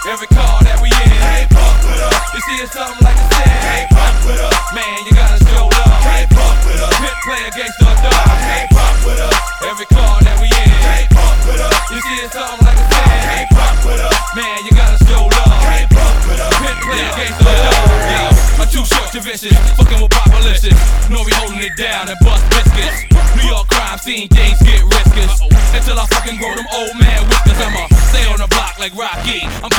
Every car that we in, Hey, fuck with us. you see it's something like a sin. Hey, fuck with us. Man, you gotta show love. Hey, fuck with us. Pit play against the dog. Hey, fuck with us. Every car that we in, Hey, fuck with us. you see it's something like a sin. Hey, fuck with us. Man, you gotta show love. Hey, fuck with us. Pit play against the dog. Yeah, I'm too short to vicious, fucking with population. Know we holding it down and bust biscuits. New York crime scene, things get risky. Until I fucking grow them old man whiskers, I'ma stay on the block like Rocky. I'm